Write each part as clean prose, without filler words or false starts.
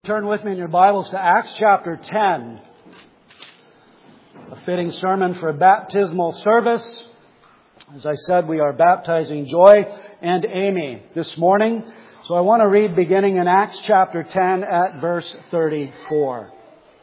Turn with me in your Bibles to Acts chapter 10. A fitting sermon for a baptismal service. As I said, we are baptizing Joy and Amy this morning. So I want to read beginning in Acts chapter 10 at verse 34.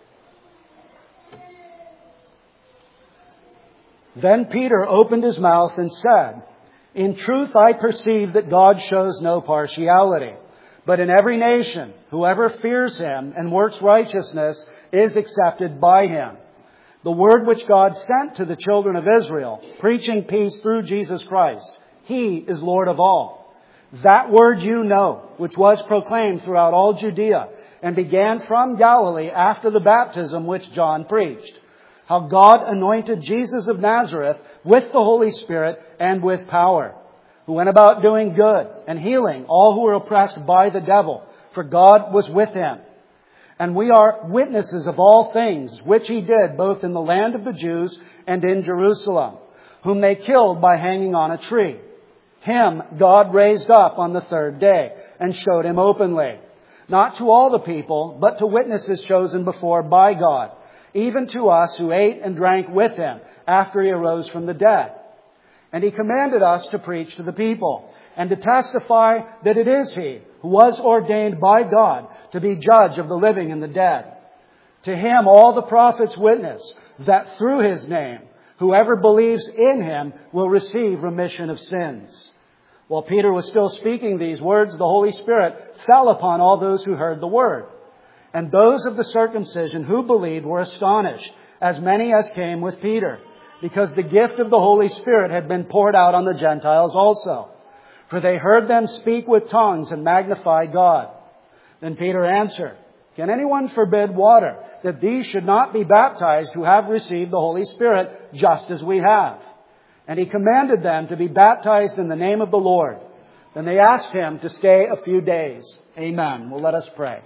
Then Peter opened his mouth and said, "In truth I perceive that God shows no partiality. But in every nation, whoever fears Him and works righteousness is accepted by Him. The word which God sent to the children of Israel, preaching peace through Jesus Christ, He is Lord of all. That word you know, which was proclaimed throughout all Judea and began from Galilee after the baptism which John preached. How God anointed Jesus of Nazareth with the Holy Spirit and with power, who went about doing good and healing all who were oppressed by the devil, for God was with Him. And we are witnesses of all things which He did both in the land of the Jews and in Jerusalem, whom they killed by hanging on a tree. Him God raised up on the third day and showed Him openly, not to all the people, but to witnesses chosen before by God, even to us who ate and drank with Him after He arose from the dead. And He commanded us to preach to the people and to testify that it is He who was ordained by God to be judge of the living and the dead. To Him all the prophets witness that through His name, whoever believes in Him will receive remission of sins." While Peter was still speaking these words, the Holy Spirit fell upon all those who heard the word. And those of the circumcision who believed were astonished, as many as came with Peter, because the gift of the Holy Spirit had been poured out on the Gentiles also. For they heard them speak with tongues and magnify God. Then Peter answered, "Can anyone forbid water, that these should not be baptized who have received the Holy Spirit, just as we have?" And he commanded them to be baptized in the name of the Lord. Then they asked him to stay a few days. Amen. Well, let us pray.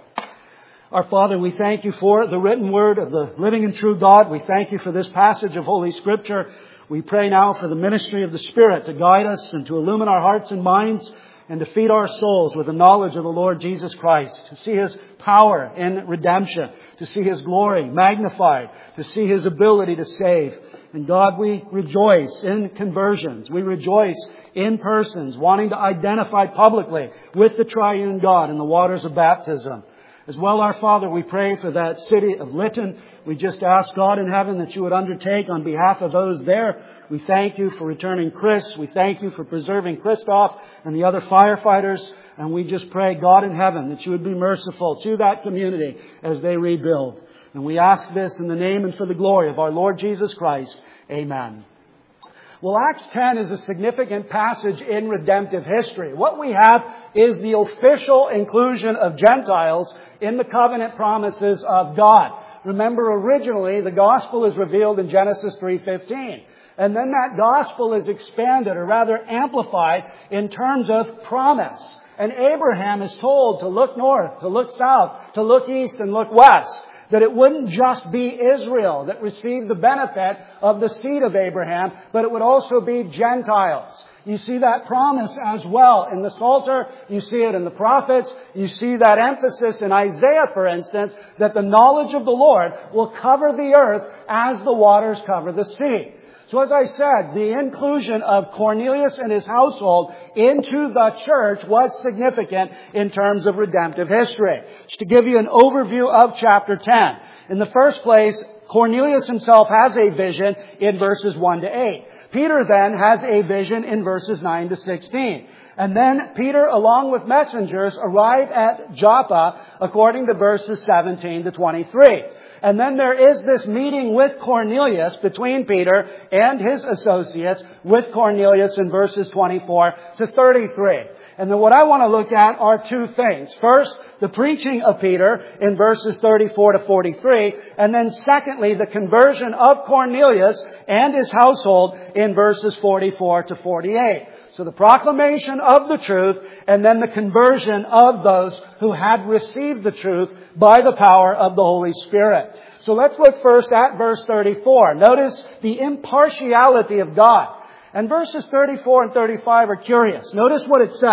Our Father, we thank You for the written word of the living and true God. We thank You for this passage of Holy Scripture. We pray now for the ministry of the Spirit to guide us and to illumine our hearts and minds and to feed our souls with the knowledge of the Lord Jesus Christ, to see His power in redemption, to see His glory magnified, to see His ability to save. And God, we rejoice in conversions. We rejoice in persons wanting to identify publicly with the triune God in the waters of baptism. As well, our Father, we pray for that city of Lytton. We just ask God in heaven that You would undertake on behalf of those there. We thank You for returning Chris. We thank You for preserving Christoph and the other firefighters. And we just pray, God in heaven, that You would be merciful to that community as they rebuild. And we ask this in the name and for the glory of our Lord Jesus Christ. Amen. Well, Acts 10 is a significant passage in redemptive history. What we have is the official inclusion of Gentiles in the covenant promises of God. Remember, originally, the gospel is revealed in Genesis 3:15. And then that gospel is expanded, or rather amplified, in terms of promise. And Abraham is told to look north, to look south, to look east and look west. That it wouldn't just be Israel that received the benefit of the seed of Abraham, but it would also be Gentiles. You see that promise as well in the Psalter. You see it in the prophets. You see that emphasis in Isaiah, for instance, that the knowledge of the Lord will cover the earth as the waters cover the sea. So as I said, the inclusion of Cornelius and his household into the church was significant in terms of redemptive history. Just to give you an overview of chapter 10. In the first place, Cornelius himself has a vision in verses 1 to 8. Peter then has a vision in verses 9 to 16. And then Peter, along with messengers, arrive at Joppa according to verses 17 to 23. And then there is this meeting with Cornelius between Peter and his associates with Cornelius in verses 24 to 33. And then what I want to look at are two things. First, the preaching of Peter in verses 34 to 43. And then secondly, the conversion of Cornelius and his household in verses 44 to 48. So the proclamation of the truth and then the conversion of those who had received the truth by the power of the Holy Spirit. So let's look first at verse 34. Notice the impartiality of God. And verses 34 and 35 are curious. Notice what it says.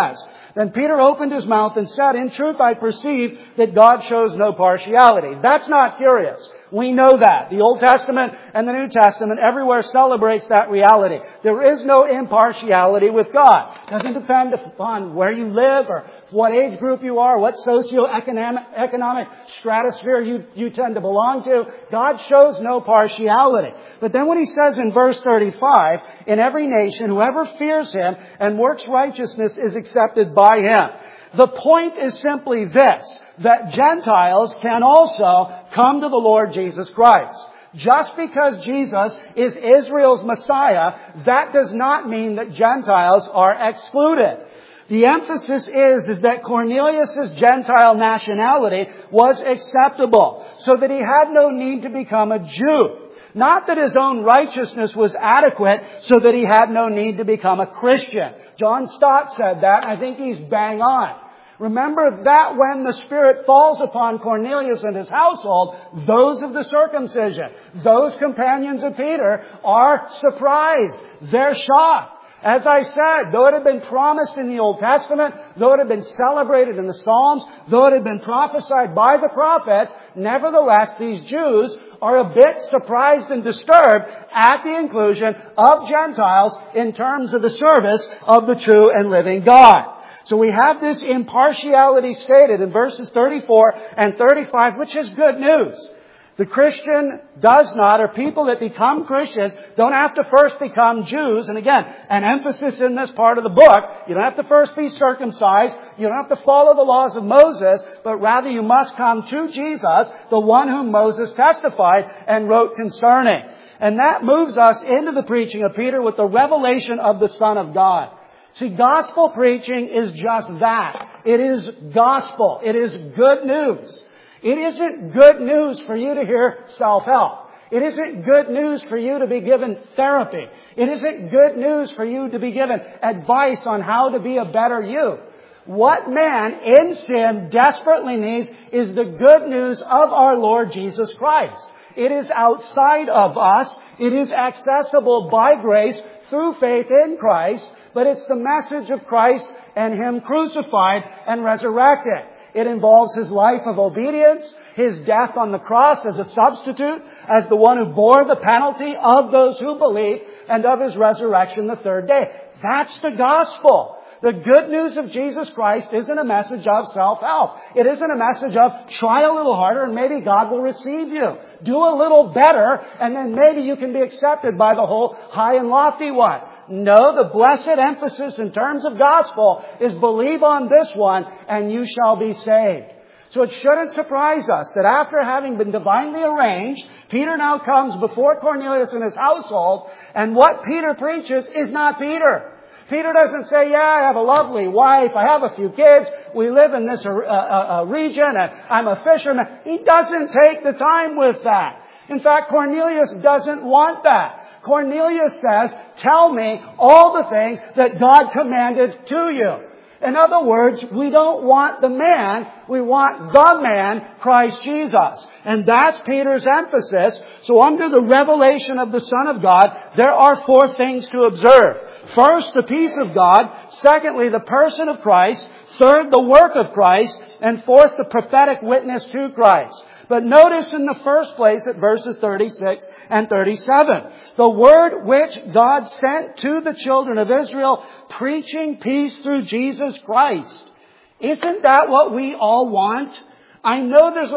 Then Peter opened his mouth and said, "In truth, I perceive that God shows no partiality." That's not curious. We know that. The Old Testament and the New Testament everywhere celebrates that reality. There is no impartiality with God. It doesn't depend upon where you live or what age group you are, what socioeconomic stratosphere you tend to belong to. God shows no partiality. But then when he says in verse 35, "In every nation, whoever fears Him and works righteousness is accepted by Him." The point is simply this, that Gentiles can also come to the Lord Jesus Christ. Just because Jesus is Israel's Messiah, that does not mean that Gentiles are excluded. The emphasis is that Cornelius' Gentile nationality was acceptable, so that he had no need to become a Jew. Not that his own righteousness was adequate, so that he had no need to become a Christian. John Stott said that, and I think he's bang on. Remember that when the Spirit falls upon Cornelius and his household, those of the circumcision, those companions of Peter, are surprised. They're shocked. As I said, though it had been promised in the Old Testament, though it had been celebrated in the Psalms, though it had been prophesied by the prophets, nevertheless, these Jews are a bit surprised and disturbed at the inclusion of Gentiles in terms of the service of the true and living God. So we have this impartiality stated in verses 34 and 35, which is good news. The Christian does not, or people that become Christians don't have to first become Jews. And again, an emphasis in this part of the book, you don't have to first be circumcised. You don't have to follow the laws of Moses, but rather you must come to Jesus, the one whom Moses testified and wrote concerning. And that moves us into the preaching of Peter with the revelation of the Son of God. See, gospel preaching is just that. It is gospel. It is good news. It isn't good news for you to hear self-help. It isn't good news for you to be given therapy. It isn't good news for you to be given advice on how to be a better you. What man in sin desperately needs is the good news of our Lord Jesus Christ. It is outside of us. It is accessible by grace through faith in Christ. But it's the message of Christ and Him crucified and resurrected. It involves His life of obedience, His death on the cross as a substitute, as the one who bore the penalty of those who believe, and of His resurrection the third day. That's the gospel. The good news of Jesus Christ isn't a message of self-help. It isn't a message of try a little harder and maybe God will receive you. Do a little better and then maybe you can be accepted by the whole high and lofty one. No, the blessed emphasis in terms of gospel is believe on this one and you shall be saved. So it shouldn't surprise us that after having been divinely arranged, Peter now comes before Cornelius and his household, and what Peter preaches is not Peter. Peter doesn't say, I have a lovely wife, I have a few kids, we live in this region, and I'm a fisherman. He doesn't take the time with that. In fact, Cornelius doesn't want that. Cornelius says, tell me all the things that God commanded to you. In other words, we don't want the man, we want the man, Christ Jesus. And that's Peter's emphasis. So under the revelation of the Son of God, there are four things to observe. First, the peace of God. Secondly, the person of Christ. Third, the work of Christ. And fourth, the prophetic witness to Christ. But notice in the first place at verses 36 and 37, the word which God sent to the children of Israel, preaching peace through Jesus Christ. Isn't that what we all want? I know there's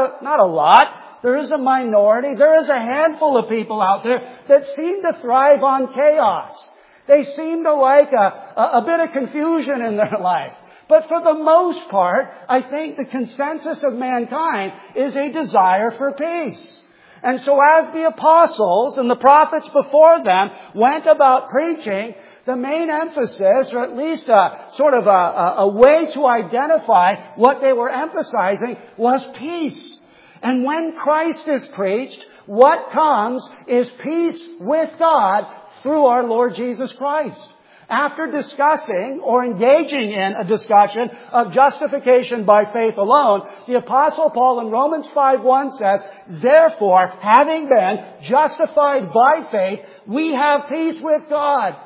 there is a minority, there is a handful of people out there that seem to thrive on chaos. They seem to like a bit of confusion in their life. But for the most part, I think the consensus of mankind is a desire for peace. And so as the apostles and the prophets before them went about preaching, the main emphasis, or at least a way to identify what they were emphasizing, was peace. And when Christ is preached, what comes is peace with God through our Lord Jesus Christ. After discussing or engaging in a discussion of justification by faith alone, the Apostle Paul in Romans 5:1 says, therefore, having been justified by faith, we have peace with God.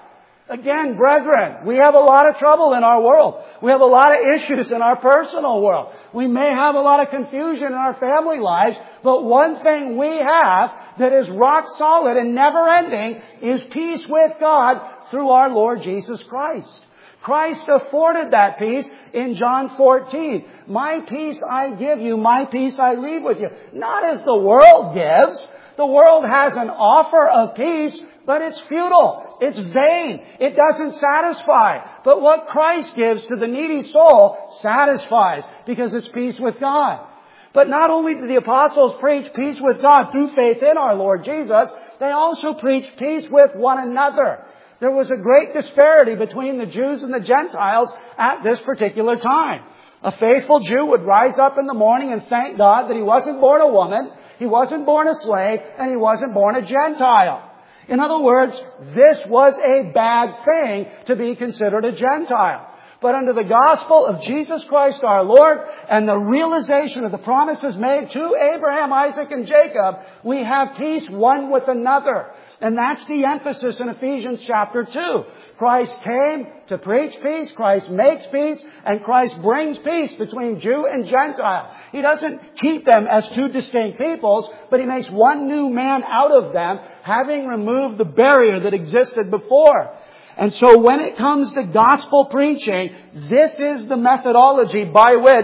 Again, brethren, we have a lot of trouble in our world. We have a lot of issues in our personal world. We may have a lot of confusion in our family lives, but one thing we have that is rock solid and never ending is peace with God through our Lord Jesus Christ. Christ afforded that peace in John 14. My peace I give you, my peace I leave with you. Not as the world gives. The world has an offer of peace, but it's futile. It's vain. It doesn't satisfy. But what Christ gives to the needy soul satisfies because it's peace with God. But not only did the apostles preach peace with God through faith in our Lord Jesus, they also preached peace with one another. There was a great disparity between the Jews and the Gentiles at this particular time. A faithful Jew would rise up in the morning and thank God that he wasn't born a woman, he wasn't born a slave, and he wasn't born a Gentile. In other words, this was a bad thing to be considered a Gentile. But under the gospel of Jesus Christ our Lord and the realization of the promises made to Abraham, Isaac, and Jacob, we have peace one with another. And that's the emphasis in Ephesians chapter 2. Christ came to preach peace, Christ makes peace, and Christ brings peace between Jew and Gentile. He doesn't keep them as two distinct peoples, but He makes one new man out of them, having removed the barrier that existed before. And so when it comes to gospel preaching, this is the methodology by which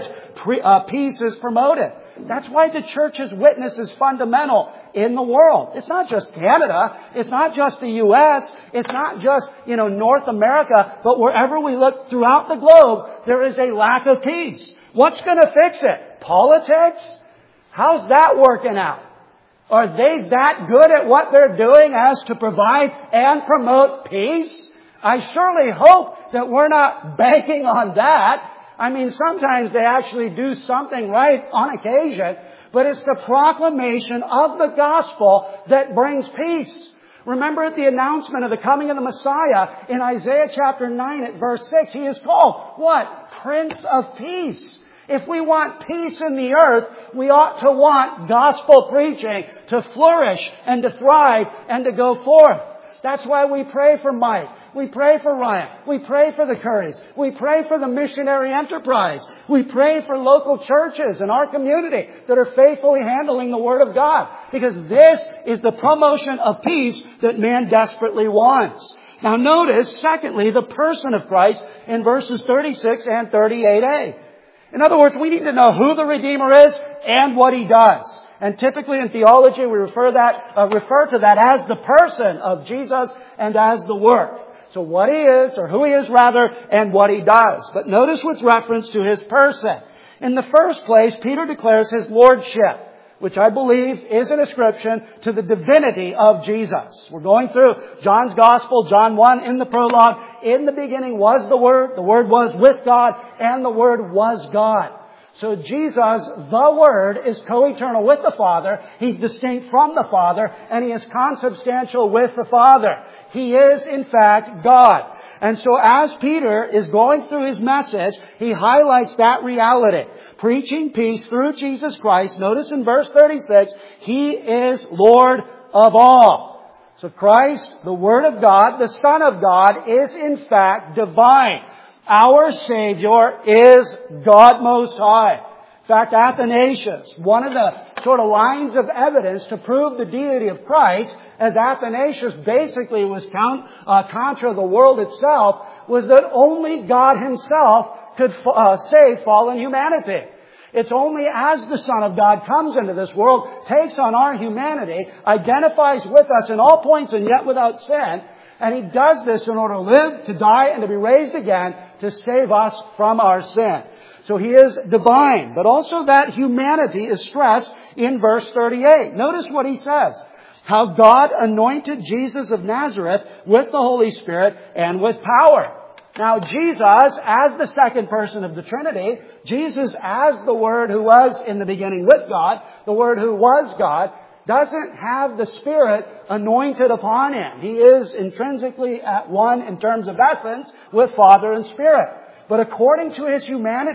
peace is promoted. That's why the church's witness is fundamental in the world. It's not just Canada. It's not just the U.S. It's not just, North America. But wherever we look throughout the globe, there is a lack of peace. What's going to fix it? Politics? How's that working out? Are they that good at what they're doing as to provide and promote peace? I surely hope that we're not banking on that. I mean, sometimes they actually do something right on occasion, but it's the proclamation of the gospel that brings peace. Remember at the announcement of the coming of the Messiah in Isaiah chapter 9 at verse 6, He is called, what? Prince of Peace. If we want peace in the earth, we ought to want gospel preaching to flourish and to thrive and to go forth. That's why we pray for Mike. We pray for Ryan. We pray for the Currys. We pray for the missionary enterprise. We pray for local churches in our community that are faithfully handling the Word of God. Because this is the promotion of peace that man desperately wants. Now notice, secondly, the person of Christ in verses 36 and 38a. In other words, we need to know who the Redeemer is and what He does. And typically in theology, we refer to that as the person of Jesus and as the work. So what He is, or who He is rather, and what He does. But notice with reference to His person. In the first place, Peter declares His lordship, which I believe is an ascription to the divinity of Jesus. We're going through John's Gospel, John 1 in the prologue. In the beginning was the Word was with God, and the Word was God. So Jesus, the Word, is co-eternal with the Father. He's distinct from the Father, and He is consubstantial with the Father. He is, in fact, God. And so as Peter is going through his message, he highlights that reality. Preaching peace through Jesus Christ. Notice in verse 36, He is Lord of all. So Christ, the Word of God, the Son of God, is in fact divine. Our Savior is God Most High. In fact, Athanasius, one of the sort of lines of evidence to prove the deity of Christ, as Athanasius basically was contra the world itself, was that only God Himself could save fallen humanity. It's only as the Son of God comes into this world, takes on our humanity, identifies with us in all points and yet without sin, and He does this in order to live, to die, and to be raised again to save us from our sin. So He is divine. But also that humanity is stressed in verse 38. Notice what he says. How God anointed Jesus of Nazareth with the Holy Spirit and with power. Now Jesus, as the second person of the Trinity, Jesus as the Word who was in the beginning with God, the Word who was God, doesn't have the Spirit anointed upon Him. He is intrinsically at one in terms of essence with Father and Spirit. But according to His humanity,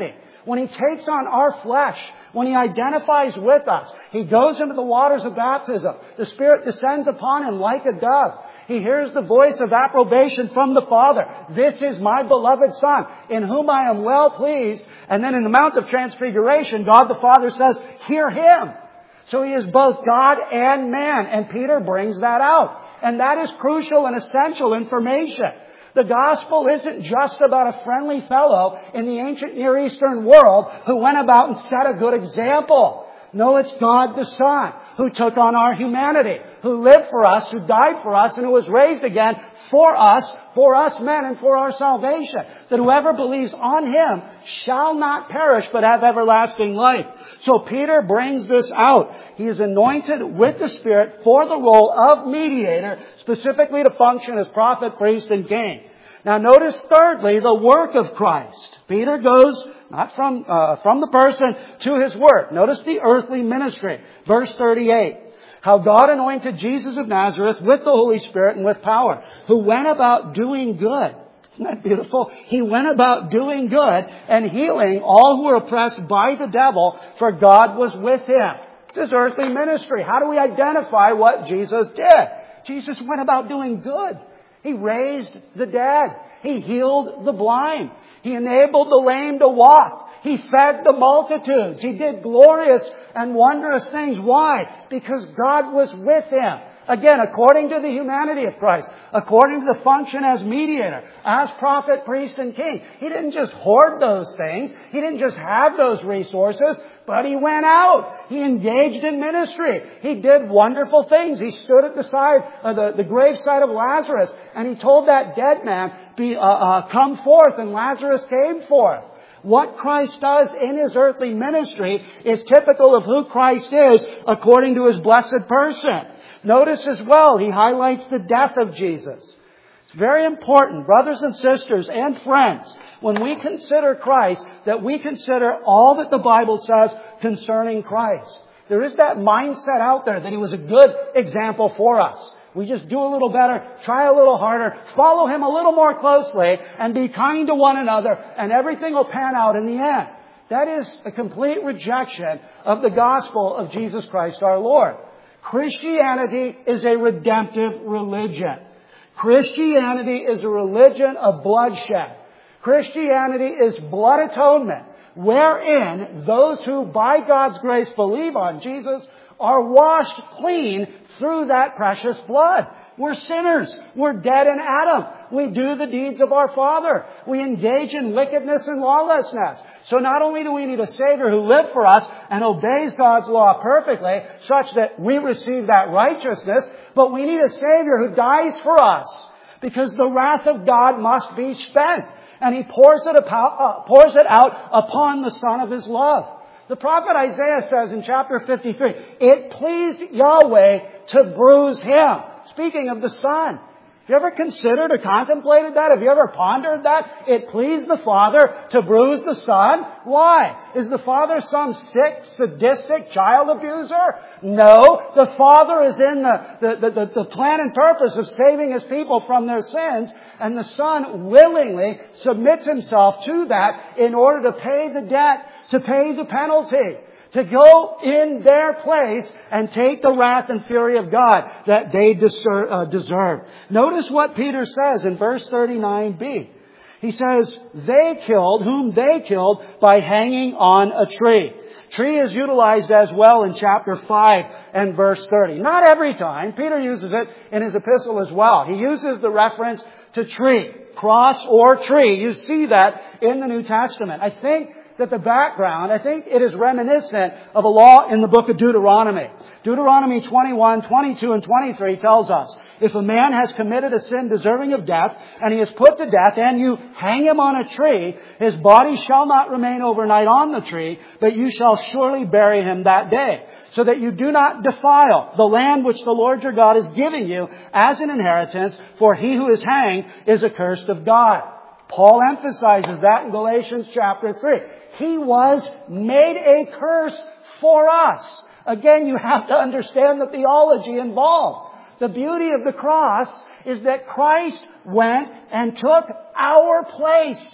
when He takes on our flesh, when He identifies with us, He goes into the waters of baptism. The Spirit descends upon Him like a dove. He hears the voice of approbation from the Father. This is my beloved Son, in whom I am well pleased. And then in the Mount of Transfiguration, God the Father says, hear Him. So He is both God and man. And Peter brings that out. And that is crucial and essential information. The gospel isn't just about a friendly fellow in the ancient Near Eastern world who went about and set a good example. No, it's God the Son who took on our humanity, who lived for us, who died for us, and who was raised again for us men, and for our salvation. That whoever believes on Him shall not perish but have everlasting life. So Peter brings this out. He is anointed with the Spirit for the role of mediator, specifically to function as prophet, priest, and king. Now notice thirdly, the work of Christ. Peter goes not from the person to His work. Notice the earthly ministry. Verse 38. How God anointed Jesus of Nazareth with the Holy Spirit and with power, who went about doing good. Isn't that beautiful? He went about doing good and healing all who were oppressed by the devil, for God was with Him. It's His earthly ministry. How do we identify what Jesus did? Jesus went about doing good. He raised the dead. He healed the blind. He enabled the lame to walk. He fed the multitudes. He did glorious and wondrous things. Why? Because God was with Him. Again, according to the humanity of Christ, according to the function as mediator, as prophet, priest, and king. He didn't just hoard those things. He didn't just have those resources, but He went out. He engaged in ministry. He did wonderful things. He stood at the side of the graveside of Lazarus, and He told that dead man, come forth, and Lazarus came forth. What Christ does in His earthly ministry is typical of who Christ is according to His blessed person. Notice as well, He highlights the death of Jesus. It's very important, brothers and sisters and friends, when we consider Christ, that we consider all that the Bible says concerning Christ. There is that mindset out there that He was a good example for us. We just do a little better, try a little harder, follow Him a little more closely, and be kind to one another, and everything will pan out in the end. That is a complete rejection of the gospel of Jesus Christ our Lord. Christianity is a redemptive religion. Christianity is a religion of bloodshed. Christianity is blood atonement, wherein those who by God's grace believe on Jesus are washed clean through that precious blood. We're sinners. We're dead in Adam. We do the deeds of our father. We engage in wickedness and lawlessness. So not only do we need a Savior who lived for us and obeys God's law perfectly, such that we receive that righteousness, but we need a Savior who dies for us, because the wrath of God must be spent. And He pours it out upon the Son of His love. The prophet Isaiah says in chapter 53, it pleased Yahweh to bruise Him. Speaking of the Son. Have you ever considered or contemplated that? Have you ever pondered that? It pleased the Father to bruise the Son. Why? Is the Father some sick, sadistic child abuser? No. The Father is in the plan and purpose of saving His people from their sins. And the Son willingly submits Himself to that in order to pay the debt, to pay the penalty, to go in their place and take the wrath and fury of God that they deserve. Notice what Peter says in verse 39b. He says, whom they killed by hanging on a tree. Tree is utilized as well in chapter 5 and verse 30. Not every time. Peter uses it in his epistle as well. He uses the reference to tree, cross or tree. You see that in the New Testament. I think it is reminiscent of a law in the book of Deuteronomy. Deuteronomy 21, 22, and 23 tells us, if a man has committed a sin deserving of death, and he is put to death, and you hang him on a tree, his body shall not remain overnight on the tree, but you shall surely bury him that day, so that you do not defile the land which the Lord your God is giving you as an inheritance, for he who is hanged is accursed of God. Paul emphasizes that in Galatians chapter 3. He was made a curse for us. Again, you have to understand the theology involved. The beauty of the cross is that Christ went and took our place.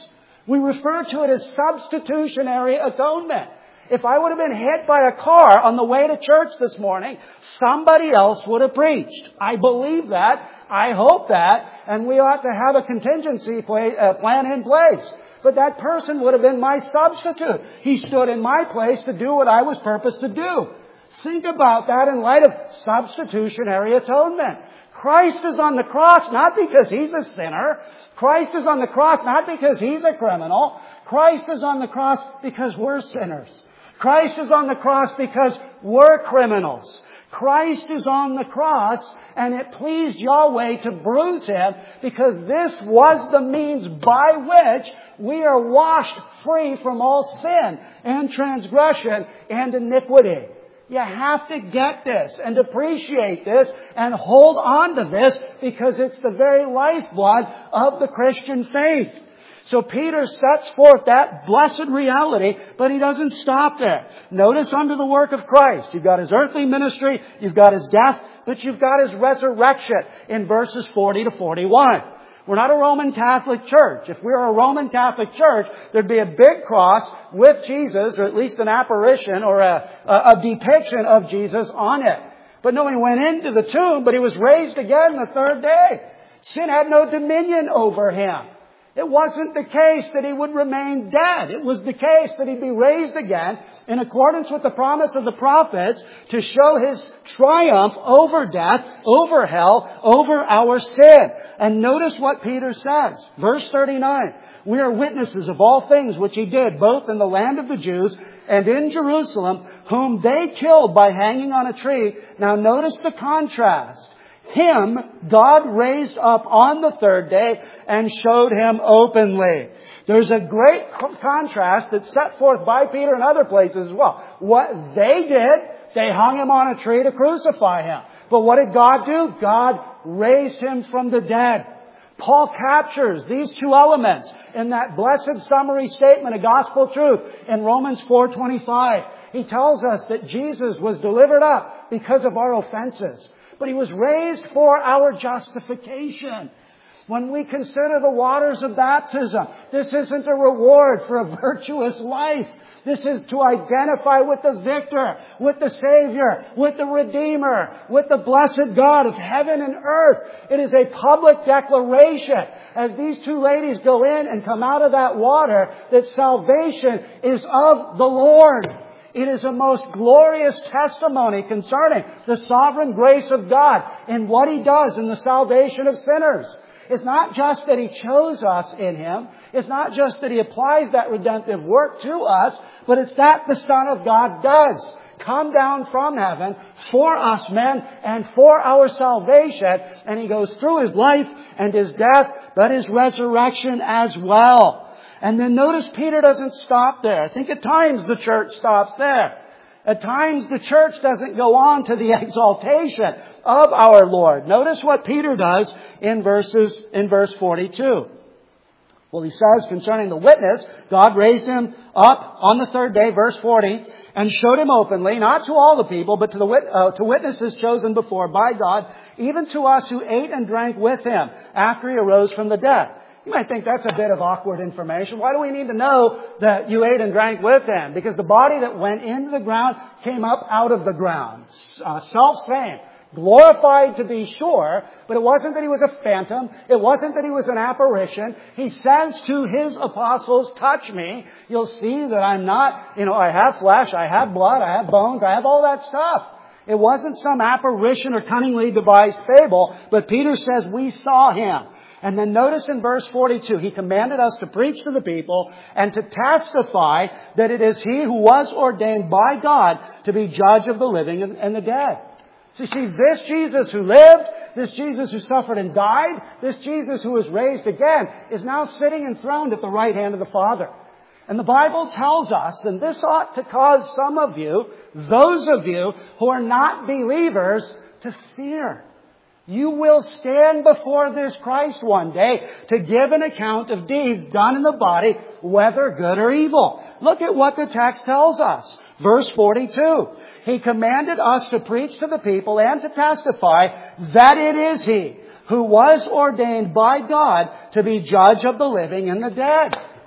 We refer to it as substitutionary atonement. If I would have been hit by a car on the way to church this morning, somebody else would have preached. I believe that. I hope that. And we ought to have a contingency plan in place. But that person would have been my substitute. He stood in my place to do what I was purposed to do. Think about that in light of substitutionary atonement. Christ is on the cross not because He's a sinner. Christ is on the cross not because He's a criminal. Christ is on the cross because we're sinners. Christ is on the cross because we're criminals. Christ is on the cross, and it pleased Yahweh to bruise Him because this was the means by which we are washed free from all sin and transgression and iniquity. You have to get this and appreciate this and hold on to this because it's the very lifeblood of the Christian faith. So Peter sets forth that blessed reality, but he doesn't stop there. Notice under the work of Christ, you've got His earthly ministry, you've got His death, but you've got His resurrection in verses 40 to 41. We're not a Roman Catholic church. If we were a Roman Catholic church, there'd be a big cross with Jesus, or at least an apparition or a depiction of Jesus on it. But no, He went into the tomb, but He was raised again the third day. Sin had no dominion over Him. It wasn't the case that He would remain dead. It was the case that He'd be raised again in accordance with the promise of the prophets to show His triumph over death, over hell, over our sin. And notice what Peter says. Verse 39. We are witnesses of all things which He did, both in the land of the Jews and in Jerusalem, whom they killed by hanging on a tree. Now notice the contrast. Him God raised up on the third day and showed Him openly. There's a great contrast that's set forth by Peter in other places as well. What they did, they hung Him on a tree to crucify Him. But what did God do? God raised Him from the dead. Paul captures these two elements in that blessed summary statement of gospel truth in Romans 4:25. He tells us that Jesus was delivered up because of our offenses. But He was raised for our justification. When we consider the waters of baptism, this isn't a reward for a virtuous life. This is to identify with the victor, with the Savior, with the Redeemer, with the blessed God of heaven and earth. It is a public declaration as these two ladies go in and come out of that water that salvation is of the Lord. It is a most glorious testimony concerning the sovereign grace of God in what He does in the salvation of sinners. It's not just that He chose us in Him. It's not just that He applies that redemptive work to us, but it's that the Son of God does come down from heaven for us men and for our salvation. And He goes through His life and His death, but His resurrection as well. And then notice Peter doesn't stop there. I think at times the church stops there. At times the church doesn't go on to the exaltation of our Lord. Notice what Peter does in verse 42. Well, he says concerning the witness, God raised Him up on the third day, verse 40, and showed Him openly, not to all the people, but to witnesses chosen before by God, even to us who ate and drank with Him after He arose from the dead. You might think that's a bit of awkward information. Why do we need to know that you ate and drank with Him? Because the body that went into the ground came up out of the ground. Self-same. Glorified to be sure, but it wasn't that He was a phantom. It wasn't that He was an apparition. He says to His apostles, touch me. You'll see that I'm not, I have flesh, I have blood, I have bones, I have all that stuff. It wasn't some apparition or cunningly devised fable, but Peter says we saw Him. And then notice in verse 42, He commanded us to preach to the people and to testify that it is He who was ordained by God to be judge of the living and the dead. So you see, this Jesus who lived, this Jesus who suffered and died, this Jesus who was raised again, is now sitting enthroned at the right hand of the Father. And the Bible tells us, and this ought to cause some of you, those of you who are not believers, to fear. You will stand before this Christ one day to give an account of deeds done in the body, whether good or evil. Look at what the text tells us. Verse 42. He commanded us to preach to the people and to testify that it is He who was ordained by God to be judge of the living and the dead.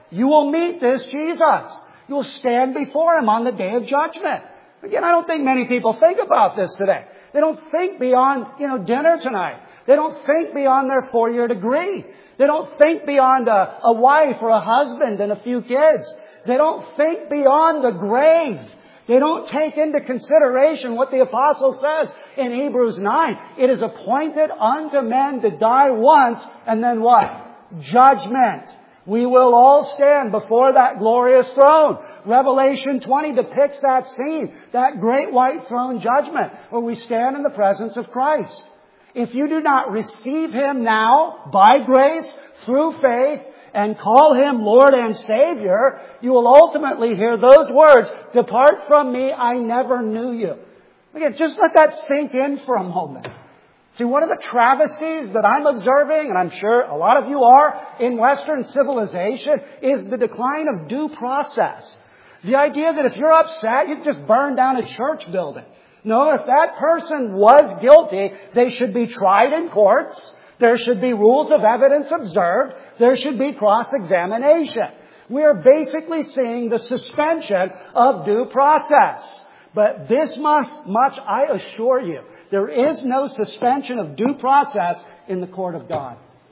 You will meet this Jesus. You will stand before Him on the day of judgment. Again, I don't think many people think about this today. They don't think beyond, dinner tonight. They don't think beyond their 4-year degree. They don't think beyond a wife or a husband and a few kids. They don't think beyond the grave. They don't take into consideration what the apostle says in Hebrews 9. It is appointed unto men to die once, and then what? Judgment. We will all stand before that glorious throne. Revelation 20 depicts that scene, that great white throne judgment, where we stand in the presence of Christ. If you do not receive Him now, by grace, through faith, and call Him Lord and Savior, you will ultimately hear those words, "Depart from me, I never knew you." Again, just let that sink in for a moment. See, one of the travesties that I'm observing, and I'm sure a lot of you are, in Western civilization, is the decline of due process. The idea that if you're upset, you can just burn down a church building. No, if that person was guilty, they should be tried in courts. There should be rules of evidence observed. There should be cross-examination. We are basically seeing the suspension of due process. But this much I assure you, there is no suspension of due process in the court of God.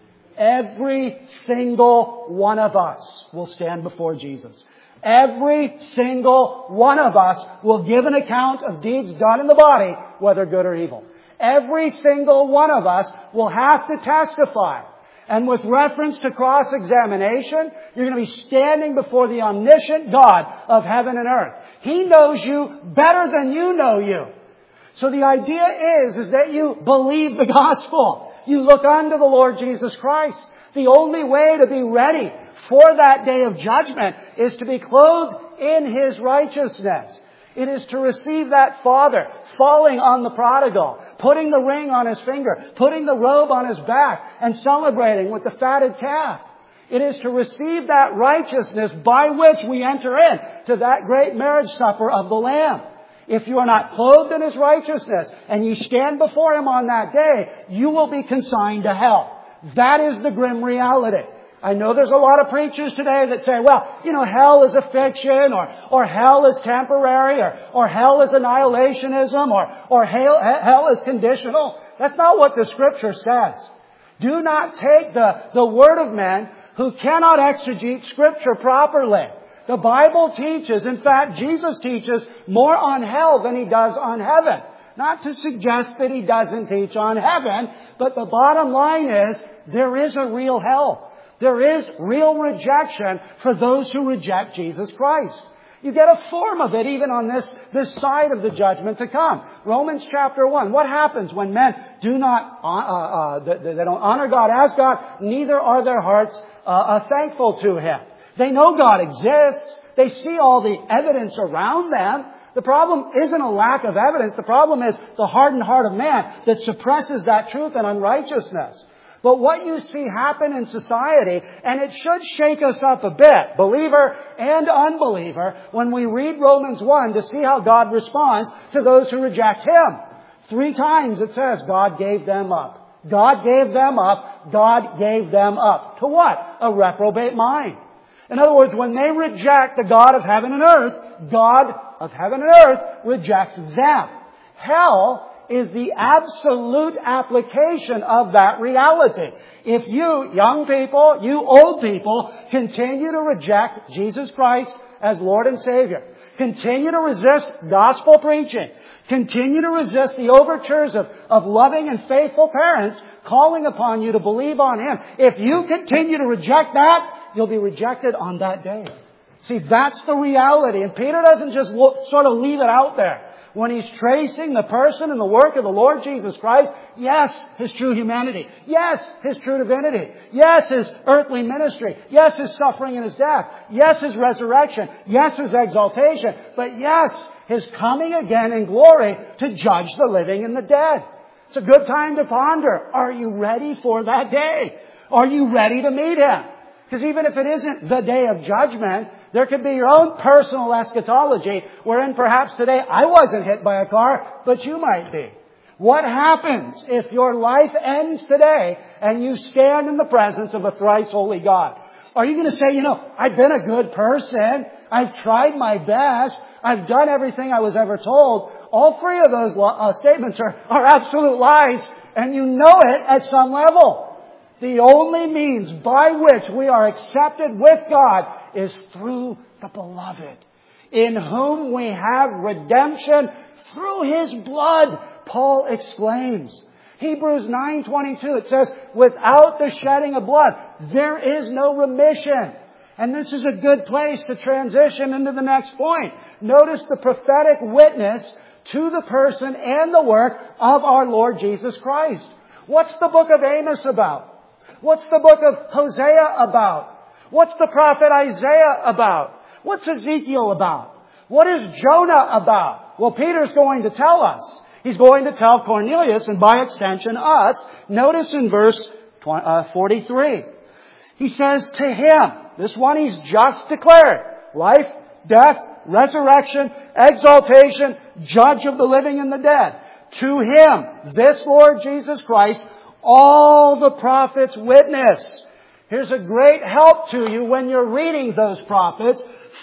Every single one of us will stand before Jesus. Every single one of us will give an account of deeds done in the body, whether good or evil. Every single one of us will have to testify. And with reference to cross-examination, you're going to be standing before the omniscient God of heaven and earth. He knows you better than you know you. So the idea is that you believe the gospel. You look unto the Lord Jesus Christ. The only way to be ready for that day of judgment is to be clothed in His righteousness. It is to receive that Father falling on the prodigal, putting the ring on his finger, putting the robe on his back, and celebrating with the fatted calf. It is to receive that righteousness by which we enter in to that great marriage supper of the Lamb. If you are not clothed in His righteousness and you stand before Him on that day, you will be consigned to hell. That is the grim reality. I know there's a lot of preachers today that say, well, hell is a fiction, or hell is temporary, or hell is annihilationism, or hell is conditional. That's not what the Scripture says. Do not take the word of men who cannot exegete Scripture properly. The Bible teaches, in fact, Jesus teaches more on hell than He does on heaven. Not to suggest that He doesn't teach on heaven, but the bottom line is there is a real hell. There is real rejection for those who reject Jesus Christ. You get a form of it even on this side of the judgment to come. Romans chapter 1. What happens when men do not, they don't honor God as God, neither are their hearts thankful to Him. They know God exists. They see all the evidence around them. The problem isn't a lack of evidence. The problem is the hardened heart of man that suppresses that truth and unrighteousness. But what you see happen in society, and it should shake us up a bit, believer and unbeliever, when we read Romans 1 to see how God responds to those who reject Him. 3 times it says God gave them up. God gave them up. God gave them up. To what? A reprobate mind. In other words, when they reject the God of heaven and earth, God of heaven and earth rejects them. Hell is the absolute application of that reality. If you, young people, you old people, continue to reject Jesus Christ as Lord and Savior, continue to resist gospel preaching, continue to resist the overtures of loving and faithful parents calling upon you to believe on Him, if you continue to reject that, you'll be rejected on that day. See, that's the reality. And Peter doesn't just sort of leave it out there. When he's tracing the person and the work of the Lord Jesus Christ, yes, His true humanity. Yes, His true divinity. Yes, His earthly ministry. Yes, His suffering and His death. Yes, His resurrection. Yes, His exaltation. But yes, His coming again in glory to judge the living and the dead. It's a good time to ponder. Are you ready for that day? Are you ready to meet Him? Because even if it isn't the day of judgment, there could be your own personal eschatology wherein perhaps today I wasn't hit by a car, but you might be. What happens if your life ends today and you stand in the presence of a thrice holy God? Are you going to say, I've been a good person. I've tried my best. I've done everything I was ever told. All three of those statements are absolute lies, and you know it at some level. The only means by which we are accepted with God is through the Beloved, in whom we have redemption through His blood, Paul exclaims. Hebrews 9:22, it says, without the shedding of blood, there is no remission. And this is a good place to transition into the next point. Notice the prophetic witness to the person and the work of our Lord Jesus Christ. What's the book of Amos about? What's the book of Hosea about? What's the prophet Isaiah about? What's Ezekiel about? What is Jonah about? Well, Peter's going to tell us. He's going to tell Cornelius, and by extension us. Notice in verse 43. He says to him, this one he's just declared, life, death, resurrection, exaltation, judge of the living and the dead. To Him, this Lord Jesus Christ, all the prophets witness. Here's a great help to you when you're reading those prophets.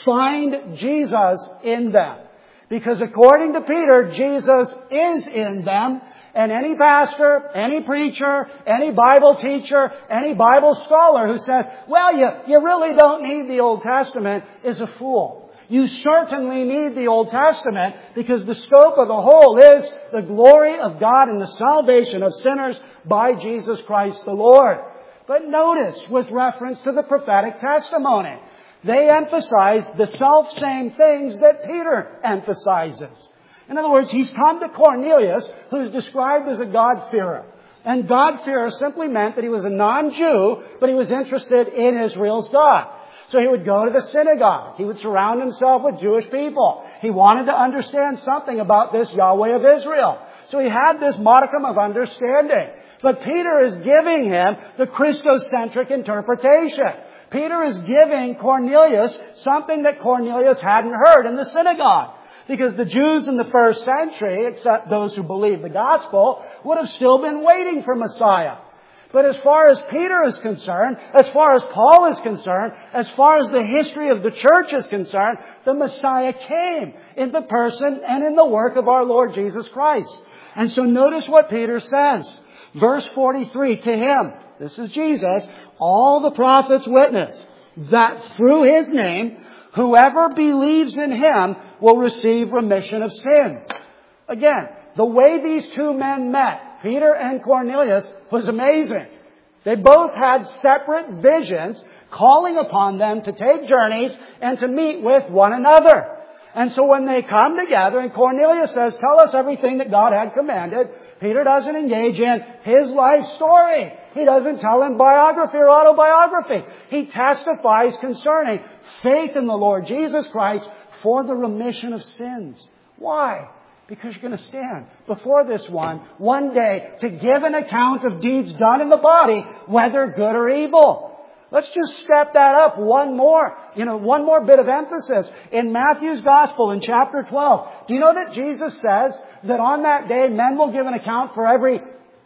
Find Jesus in them. Because according to Peter, Jesus is in them. And any pastor, any preacher, any Bible teacher, any Bible scholar who says, well, you really don't need the Old Testament is a fool. You certainly need the Old Testament because the scope of the whole is the glory of God and the salvation of sinners by Jesus Christ the Lord. But notice, with reference to the prophetic testimony, they emphasize the self-same things that Peter emphasizes. In other words, he's come to Cornelius, who's described as a God-fearer. And God-fearer simply meant that he was a non-Jew, but he was interested in Israel's God. So he would go to the synagogue. He would surround himself with Jewish people. He wanted to understand something about this Yahweh of Israel. So he had this modicum of understanding. But Peter is giving him the Christocentric interpretation. Peter is giving Cornelius something that Cornelius hadn't heard in the synagogue. Because the Jews in the first century, except those who believed the gospel, would have still been waiting for Messiah. But as far as Peter is concerned, as far as Paul is concerned, as far as the history of the church is concerned, the Messiah came in the person and in the work of our Lord Jesus Christ. And so notice what Peter says. Verse 43, to Him, this is Jesus, all the prophets witness that through His name, whoever believes in Him will receive remission of sins. Again, the way these two men met, Peter and Cornelius, was amazing. They both had separate visions calling upon them to take journeys and to meet with one another. And so when they come together and Cornelius says, tell us everything that God had commanded, Peter doesn't engage in his life story. He doesn't tell him biography or autobiography. He testifies concerning faith in the Lord Jesus Christ for the remission of sins. Why? Because you're going to stand before this one day to give an account of deeds done in the body, whether good or evil. Let's just step that up one more bit of emphasis. In Matthew's Gospel in chapter 12, do you know that Jesus says that on that day men will give an account for every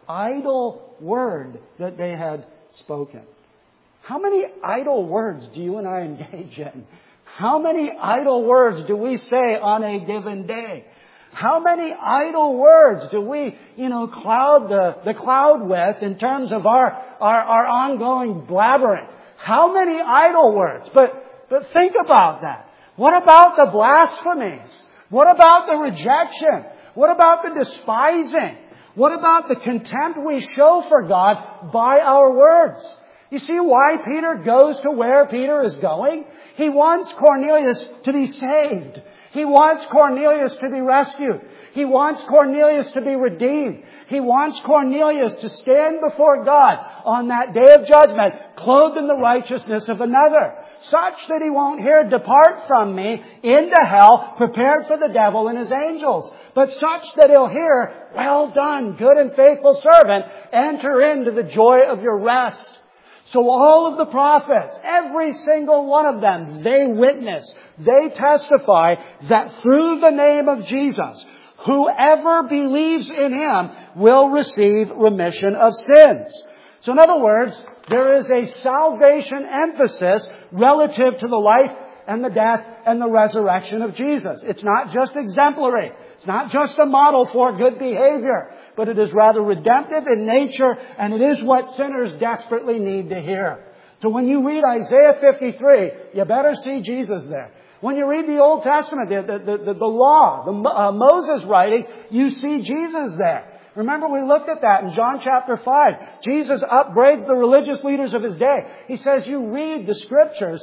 idle word that they had spoken? How many idle words do you and I engage in? How many idle words do we say on a given day? How many idle words do we, cloud the cloud with in terms of our ongoing blabbering? How many idle words? But think about that. What about the blasphemies? What about the rejection? What about the despising? What about the contempt we show for God by our words? You see why Peter goes to where Peter is going? He wants Cornelius to be saved. He wants Cornelius to be rescued. He wants Cornelius to be redeemed. He wants Cornelius to stand before God on that day of judgment, clothed in the righteousness of another, such that he won't hear, depart from me into hell, prepared for the devil and his angels, but such that he'll hear, well done, good and faithful servant, enter into the joy of your rest. So all of the prophets, every single one of them, they witness, they testify that through the name of Jesus, whoever believes in Him will receive remission of sins. So in other words, There is a salvation emphasis relative to the life and the death and the resurrection of Jesus. It's not just exemplary. It's not just a model for good behavior, but it is rather redemptive in nature, and it is what sinners desperately need to hear. So when you read Isaiah 53, you better see Jesus there. When you read the Old Testament, the law, Moses' writings, you see Jesus there. Remember, we looked at that in John chapter 5. Jesus upbraids the religious leaders of His day. He says, you read the Scriptures,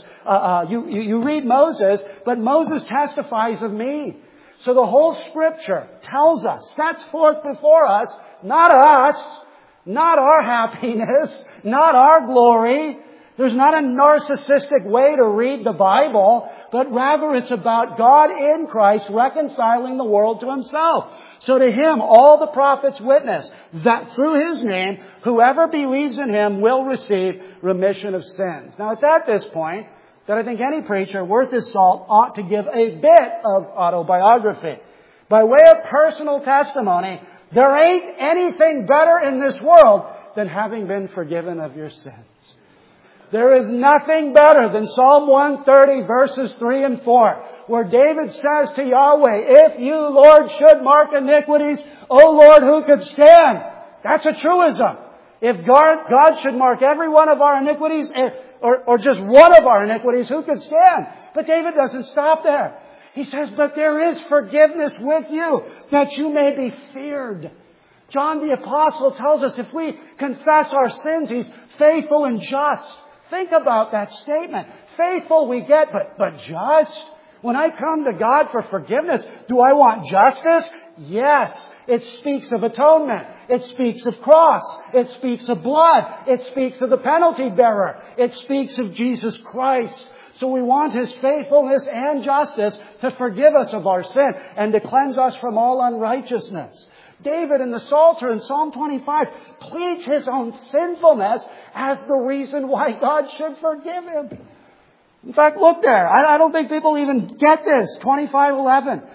you read Moses, but Moses testifies of me. So the whole Scripture tells us, sets forth before us, not us, not our happiness, not our glory. There's not a narcissistic way to read the Bible, but rather it's about God in Christ reconciling the world to Himself. So to Him, all the prophets witness that through His name, whoever believes in Him will receive remission of sins. Now it's at this point that I think any preacher worth his salt ought to give a bit of autobiography. By way of personal testimony, there ain't anything better in this world than having been forgiven of your sins. There is nothing better than Psalm 130 verses 3 and 4, where David says to Yahweh, if you, Lord, should mark iniquities, O Lord, who could stand? That's a truism. If God should mark every one of our iniquities, or just one of our iniquities, who could stand? But David doesn't stop there. He says, but there is forgiveness with you, that you may be feared. John the Apostle tells us if we confess our sins, He's faithful and just. Think about that statement. Faithful we get, but just? When I come to God for forgiveness, do I want justice? Yes. It speaks of atonement. It speaks of cross. It speaks of blood. It speaks of the penalty bearer. It speaks of Jesus Christ. So we want His faithfulness and justice to forgive us of our sin and to cleanse us from all unrighteousness. David in the Psalter in Psalm 25 pleads his own sinfulness as the reason why God should forgive him. In fact, look there. I don't think people even get this. 25:11.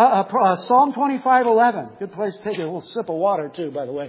Psalm 25:11. Good place to take a little sip of water too, by the way.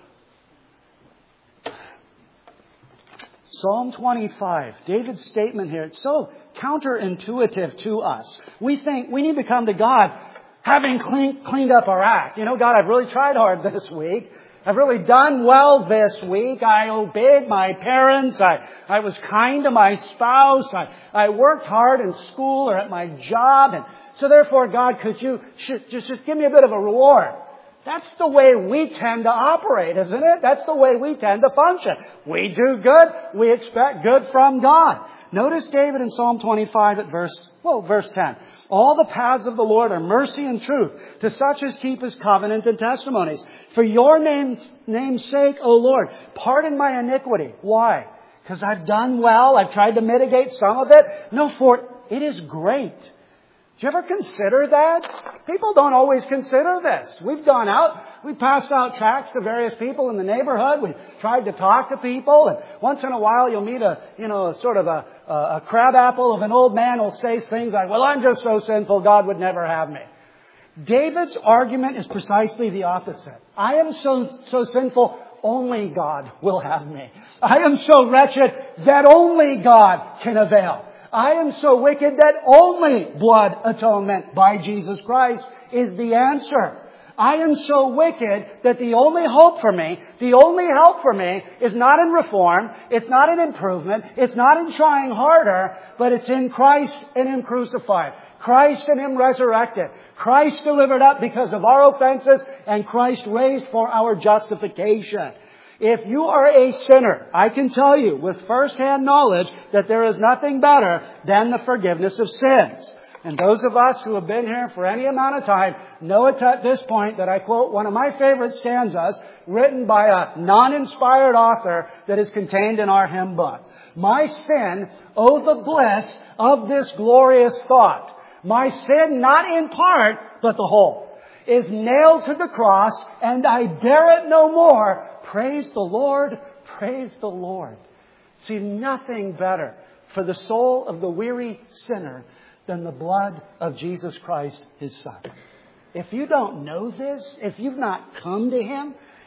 Psalm 25. David's statement here. It's so counterintuitive to us. We think we need to come to God having cleaned up our act. You know, God, I've really tried hard this week. I've really done well this week. I obeyed my parents. I was kind to my spouse. I worked hard in school or at my job. And so therefore, God, could you just give me a bit of a reward? That's the way we tend to operate, isn't it? That's the way we tend to function. We do good. We expect good from God. Notice David in Psalm 25 at verse 10. All the paths of the Lord are mercy and truth to such as keep His covenant and testimonies. For your name's sake, O Lord, pardon my iniquity. Why? Because I've done well. I've tried to mitigate some of it. No, for it is great. Do you ever consider that? People don't always consider this. We've gone out, we've passed out tracts to various people in the neighborhood. We've tried to talk to people, and once in a while you'll meet a crabapple of an old man who'll say things like, well, I'm just so sinful, God would never have me. David's argument is precisely the opposite. I am so sinful, only God will have me. I am so wretched that only God can avail. I am so wicked that only blood atonement by Jesus Christ is the answer. I am so wicked that the only hope for me, the only help for me is not in reform, it's not in improvement, it's not in trying harder, but it's in Christ and Him crucified. Christ and Him resurrected. Christ delivered up because of our offenses, and Christ raised for our justification. If you are a sinner, I can tell you with first-hand knowledge that there is nothing better than the forgiveness of sins. And those of us who have been here for any amount of time know it's at this point that I quote one of my favorite stanzas written by a non-inspired author that is contained in our hymn book. My sin, oh the bliss of this glorious thought. My sin, not in part, but the whole, is nailed to the cross, and I bear it no more. Praise the Lord, praise the Lord. See, nothing better for the soul of the weary sinner than the blood of Jesus Christ, His Son. If you don't know this, if you've not come to Him,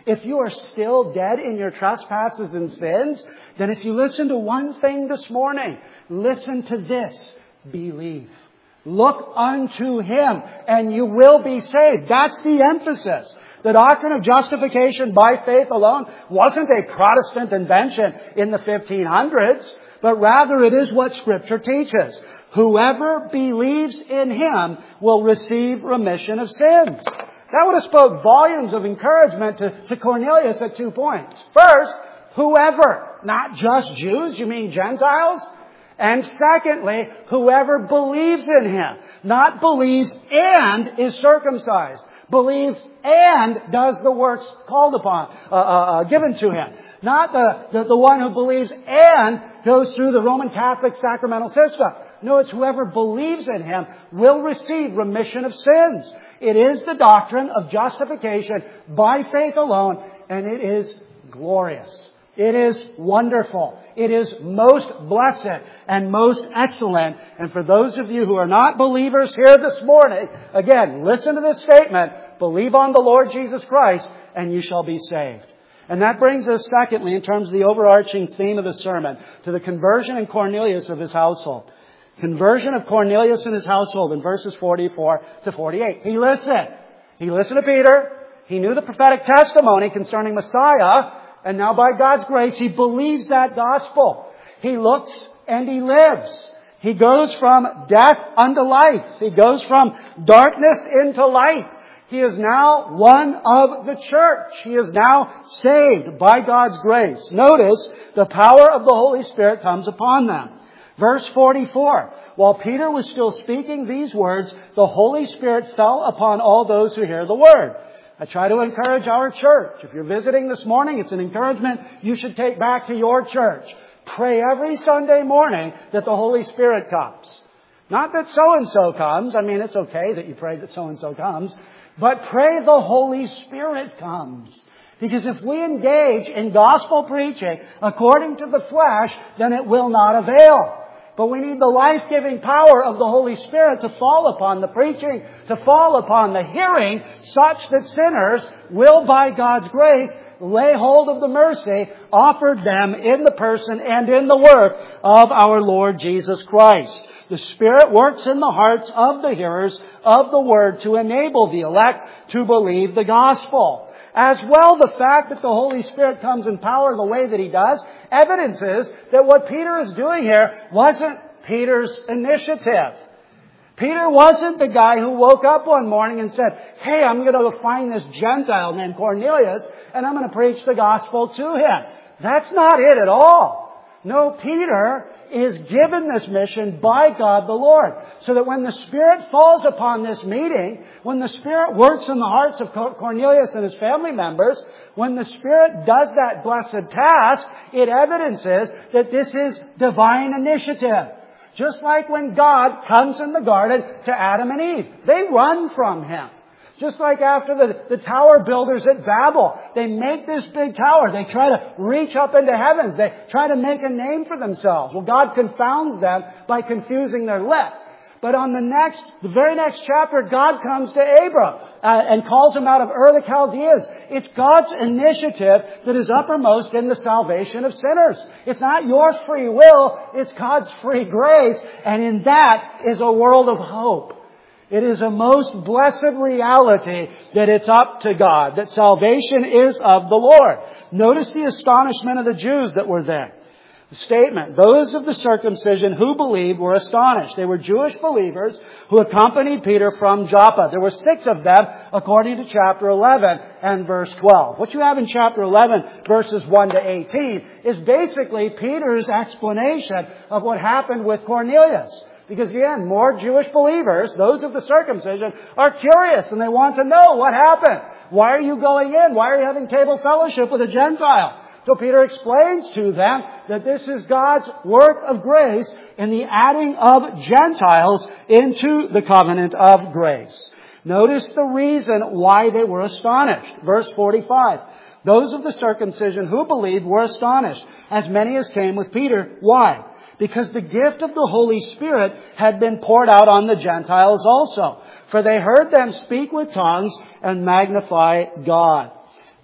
if you are still dead in your trespasses and sins, then if you listen to one thing this morning, listen to this. Believe. Look unto Him and you will be saved. That's the emphasis. The doctrine of justification by faith alone wasn't a Protestant invention in the 1500s, but rather it is what Scripture teaches. Whoever believes in Him will receive remission of sins. That would have spoke volumes of encouragement to Cornelius at 2 points. First, whoever, not just Jews, you mean Gentiles? And secondly, whoever believes in Him, not believes and is circumcised. Believes and does the works called upon, given to him. Not the one who believes and goes through the Roman Catholic sacramental system. No, it's whoever believes in Him will receive remission of sins. It is the doctrine of justification by faith alone, and it is glorious. It is wonderful. It is most blessed and most excellent. And for those of you who are not believers here this morning, again, listen to this statement. Believe on the Lord Jesus Christ and you shall be saved. And that brings us, secondly, in terms of the overarching theme of the sermon, to the conversion in Cornelius of his household. Conversion of Cornelius and his household in verses 44 to 48. He listened. He listened to Peter. He knew the prophetic testimony concerning Messiah. And now by God's grace, he believes that gospel. He looks and he lives. He goes from death unto life. He goes from darkness into light. He is now one of the church. He is now saved by God's grace. Notice the power of the Holy Spirit comes upon them. Verse 44, while Peter was still speaking these words, the Holy Spirit fell upon all those who hear the word. I try to encourage our church. If you're visiting this morning, it's an encouragement you should take back to your church. Pray every Sunday morning that the Holy Spirit comes. Not that so-and-so comes. I mean, it's okay that you pray that so-and-so comes. But pray the Holy Spirit comes. Because if we engage in gospel preaching according to the flesh, then it will not avail. But we need the life-giving power of the Holy Spirit to fall upon the preaching, to fall upon the hearing, such that sinners will, by God's grace, lay hold of the mercy offered them in the person and in the work of our Lord Jesus Christ. The Spirit works in the hearts of the hearers of the Word to enable the elect to believe the gospel. As well, the fact that the Holy Spirit comes in power the way that He does evidences that what Peter is doing here wasn't Peter's initiative. Peter wasn't the guy who woke up one morning and said, hey, I'm going to go find this Gentile named Cornelius and I'm going to preach the gospel to him. That's not it at all. No, Peter is given this mission by God the Lord. So that when the Spirit falls upon this meeting, when the Spirit works in the hearts of Cornelius and his family members, when the Spirit does that blessed task, it evidences that this is divine initiative. Just like when God comes in the garden to Adam and Eve. They run from Him. Just like after the tower builders at Babel, they make this big tower. They try to reach up into heavens. They try to make a name for themselves. Well, God confounds them by confusing their lip. But on the very next chapter, God comes to Abram and calls him out of Ur the Chaldeans. It's God's initiative that is uppermost in the salvation of sinners. It's not your free will, it's God's free grace, and in that is a world of hope. It is a most blessed reality that it's up to God, that salvation is of the Lord. Notice the astonishment of the Jews that were there. The statement, those of the circumcision who believed were astonished. They were Jewish believers who accompanied Peter from Joppa. There were 6 of them according to chapter 11 and verse 12. What you have in chapter 11, verses 1 to 18, is basically Peter's explanation of what happened with Cornelius. Because again, more Jewish believers, those of the circumcision, are curious and they want to know what happened. Why are you going in? Why are you having table fellowship with a Gentile? So Peter explains to them that this is God's work of grace in the adding of Gentiles into the covenant of grace. Notice the reason why they were astonished. Verse 45. Those of the circumcision who believed were astonished, as many as came with Peter. Why? Because the gift of the Holy Spirit had been poured out on the Gentiles also. For they heard them speak with tongues and magnify God.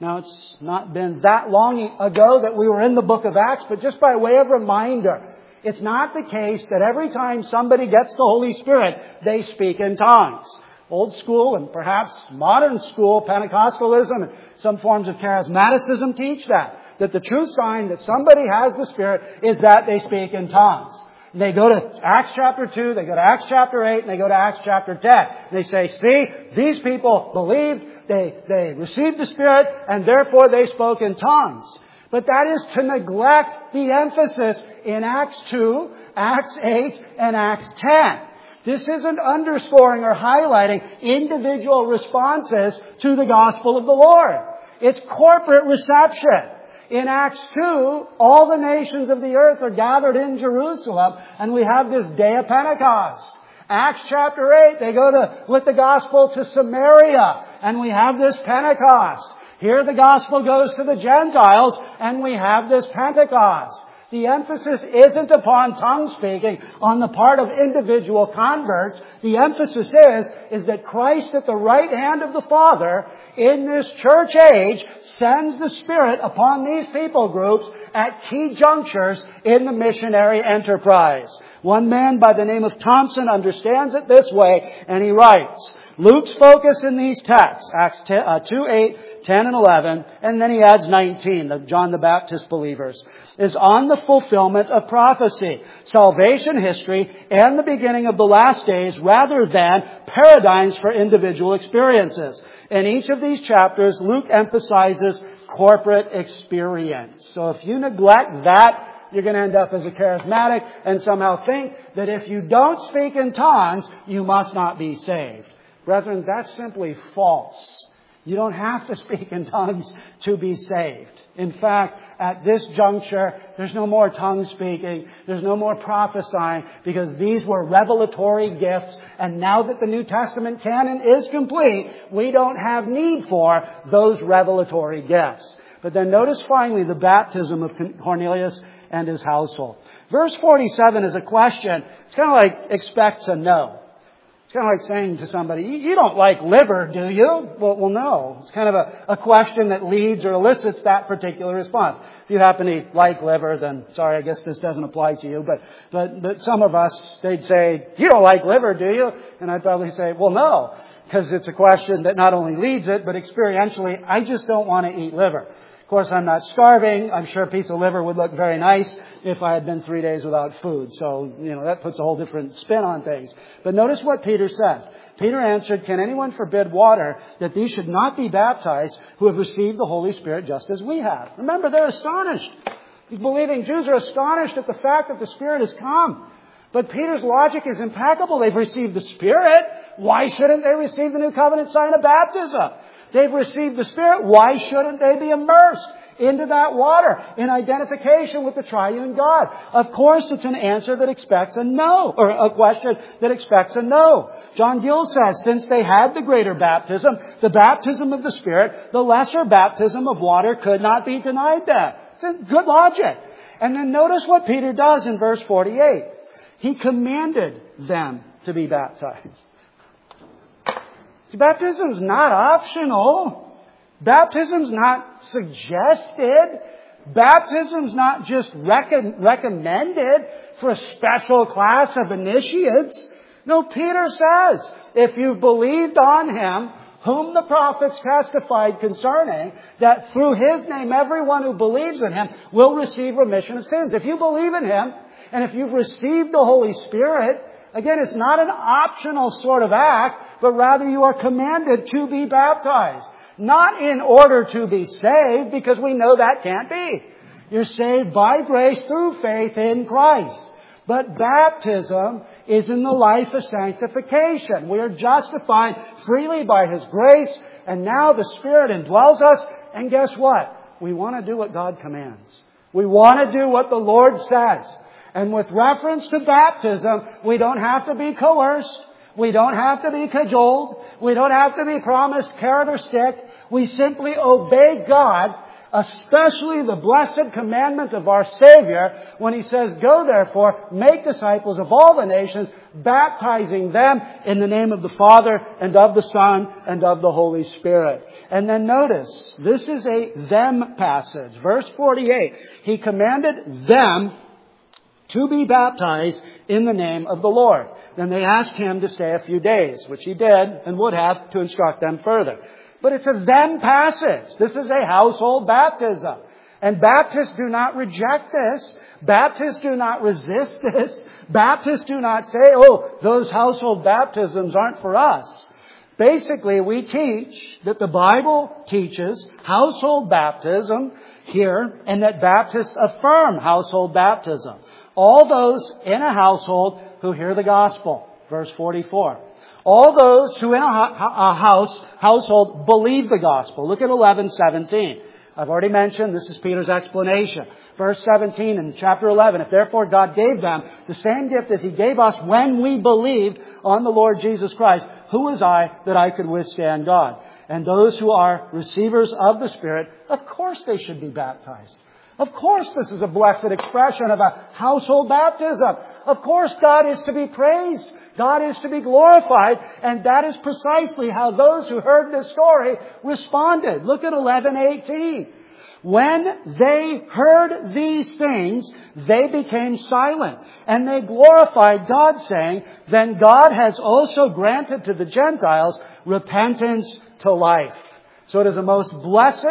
Now, it's not been that long ago that we were in the book of Acts, but just by way of reminder, it's not the case that every time somebody gets the Holy Spirit, they speak in tongues. Old school and perhaps modern school Pentecostalism and some forms of charismaticism teach that the true sign that somebody has the Spirit is that they speak in tongues. They go to Acts chapter 2, they go to Acts chapter 8, and they go to Acts chapter 10. And they say, see, these people believed, they received the Spirit, and therefore they spoke in tongues. But that is to neglect the emphasis in Acts 2, Acts 8, and Acts 10. This isn't underscoring or highlighting individual responses to the gospel of the Lord. It's corporate reception. In Acts 2, all the nations of the earth are gathered in Jerusalem, and we have this day of Pentecost. Acts chapter 8, they go with the gospel to Samaria, and we have this Pentecost. Here the gospel goes to the Gentiles, and we have this Pentecost. The emphasis isn't upon tongue speaking on the part of individual converts. The emphasis is that Christ at the right hand of the Father in this church age sends the Spirit upon these people groups at key junctures in the missionary enterprise. One man by the name of Thompson understands it this way, and he writes, Luke's focus in these texts, Acts 2, 8, 10, and 11, and then he adds 19, the John the Baptist believers, is on the fulfillment of prophecy, salvation history, and the beginning of the last days rather than paradigms for individual experiences. In each of these chapters, Luke emphasizes corporate experience. So if you neglect that, you're going to end up as a charismatic and somehow think that if you don't speak in tongues, you must not be saved. Brethren, that's simply false. You don't have to speak in tongues to be saved. In fact, at this juncture, there's no more tongue speaking. There's no more prophesying because these were revelatory gifts. And now that the New Testament canon is complete, we don't have need for those revelatory gifts. But then notice finally the baptism of Cornelius and his household. Verse 47 is a question. It's kind of like expects a no. It's kind of like saying to somebody, you don't like liver, do you? Well, no. It's kind of a question that leads or elicits that particular response. If you happen to like liver, then sorry, I guess this doesn't apply to you. But some of us, they'd say, you don't like liver, do you? And I'd probably say, well, no. Because it's a question that not only leads it, but experientially, I just don't want to eat liver. Of course, I'm not starving. I'm sure a piece of liver would look very nice if I had been 3 days without food. So, that puts a whole different spin on things. But notice what Peter says. Peter answered, can anyone forbid water that these should not be baptized who have received the Holy Spirit just as we have? Remember, they're astonished. These believing Jews are astonished at the fact that the Spirit has come. But Peter's logic is impeccable. They've received the Spirit. Why shouldn't they receive the new covenant sign of baptism? They've received the Spirit. Why shouldn't they be immersed into that water in identification with the triune God? Of course, it's an answer that expects a no, or a question that expects a no. John Gill says, since they had the greater baptism, the baptism of the Spirit, the lesser baptism of water could not be denied them. It's good logic. And then notice what Peter does in verse 48. He commanded them to be baptized. See, baptism is not optional. Baptism's not suggested. Baptism's not just recommended for a special class of initiates. No, Peter says, if you've believed on Him, whom the prophets testified concerning, that through His name everyone who believes in Him will receive remission of sins. If you believe in Him, and if you've received the Holy Spirit, again, it's not an optional sort of act, but rather you are commanded to be baptized. Not in order to be saved, because we know that can't be. You're saved by grace through faith in Christ. But baptism is in the life of sanctification. We are justified freely by His grace, and now the Spirit indwells us, and guess what? We want to do what God commands. We want to do what the Lord says. And with reference to baptism, we don't have to be coerced. We don't have to be cajoled. We don't have to be promised carrot or stick. We simply obey God, especially the blessed commandment of our Savior when He says, go therefore, make disciples of all the nations, baptizing them in the name of the Father and of the Son and of the Holy Spirit. And then notice, this is a them passage. Verse 48, He commanded them to be baptized in the name of the Lord. Then they asked Him to stay a few days, which He did and would have to instruct them further. But it's a them passage. This is a household baptism. And Baptists do not reject this. Baptists do not resist this. Baptists do not say, oh, those household baptisms aren't for us. Basically, we teach that the Bible teaches household baptism here, and that Baptists affirm household baptism. All those in a household who hear the gospel. Verse 44. All those who in a household believe the gospel. Look at 11:17. I've already mentioned this is Peter's explanation. Verse 17 in chapter 11. If therefore God gave them the same gift as He gave us when we believed on the Lord Jesus Christ, who was I that I could withstand God? And those who are receivers of the Spirit, of course they should be baptized. Of course this is a blessed expression of a household baptism. Of course God is to be praised. God is to be glorified. And that is precisely how those who heard this story responded. Look at 11:18. When they heard these things, they became silent. And they glorified God, saying, then God has also granted to the Gentiles repentance to life. So it is a most blessed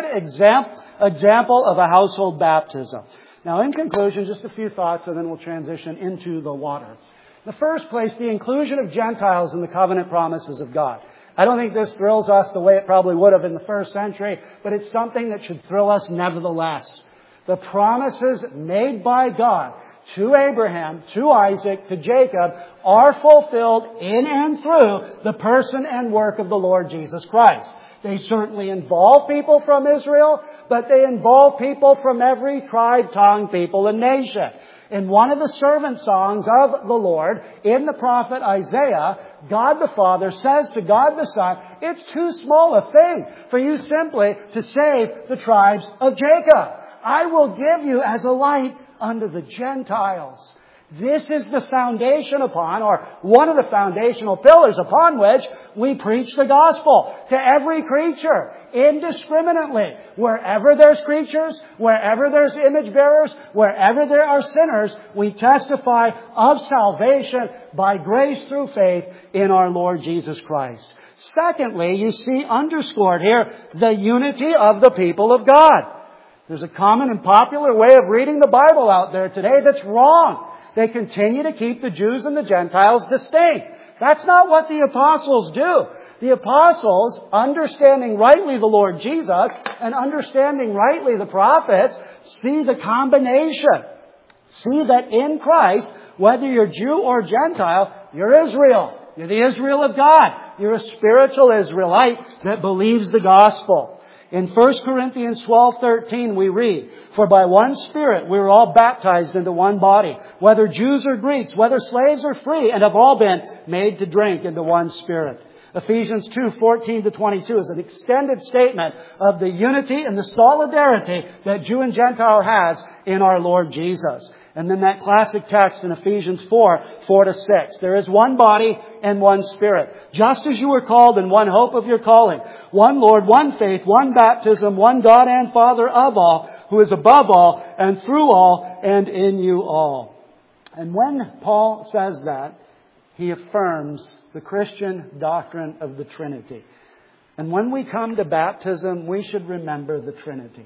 example of a household baptism. Now, in conclusion, just a few thoughts, and then we'll transition into the water. In the first place, the inclusion of Gentiles in the covenant promises of God. I don't think this thrills us the way it probably would have in the first century, but it's something that should thrill us nevertheless. The promises made by God to Abraham, to Isaac, to Jacob are fulfilled in and through the person and work of the Lord Jesus Christ. They certainly involve people from Israel, but they involve people from every tribe, tongue, people, and nation. In one of the servant songs of the Lord, in the prophet Isaiah, God the Father says to God the Son, it's too small a thing for you simply to save the tribes of Jacob. I will give you as a light unto the Gentiles. This is the foundation upon, or one of the foundational pillars upon which we preach the gospel to every creature, indiscriminately. Wherever there's creatures, wherever there's image bearers, wherever there are sinners, we testify of salvation by grace through faith in our Lord Jesus Christ. Secondly, you see underscored here the unity of the people of God. There's a common and popular way of reading the Bible out there today that's wrong. They continue to keep the Jews and the Gentiles distinct. That's not what the apostles do. The apostles, understanding rightly the Lord Jesus and understanding rightly the prophets, see the combination. See that in Christ, whether you're Jew or Gentile, you're Israel. You're the Israel of God. You're a spiritual Israelite that believes the gospel. In 1 Corinthians 12:13 we read, for by one Spirit we were all baptized into one body, whether Jews or Greeks, whether slaves or free, and have all been made to drink into one Spirit. Ephesians 2:14-22 is an extended statement of the unity and the solidarity that Jew and Gentile has in our Lord Jesus. And then that classic text in Ephesians 4:4-6. There is one body and one Spirit. Just as you were called in one hope of your calling. One Lord, one faith, one baptism, one God and Father of all, who is above all and through all and in you all. And when Paul says that, he affirms the Christian doctrine of the Trinity. And when we come to baptism, we should remember the Trinity.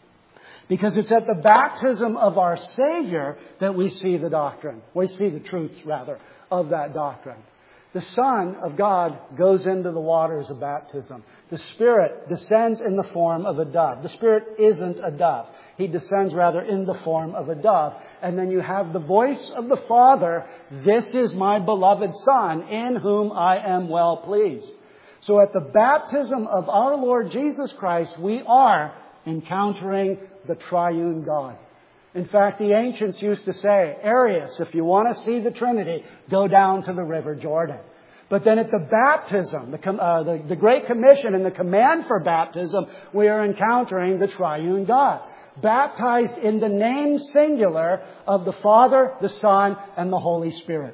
Because it's at the baptism of our Savior that we see the doctrine. We see the truth, rather, of that doctrine. The Son of God goes into the waters of baptism. The Spirit descends in the form of a dove. The Spirit isn't a dove. He descends, rather, in the form of a dove. And then you have the voice of the Father, this is my beloved Son, in whom I am well pleased. So at the baptism of our Lord Jesus Christ, we are encountering the triune God. In fact, the ancients used to say, Arius, if you want to see the Trinity, go down to the River Jordan. But then at the baptism, the Great Commission and the command for baptism, we are encountering the triune God. Baptized in the name singular of the Father, the Son, and the Holy Spirit.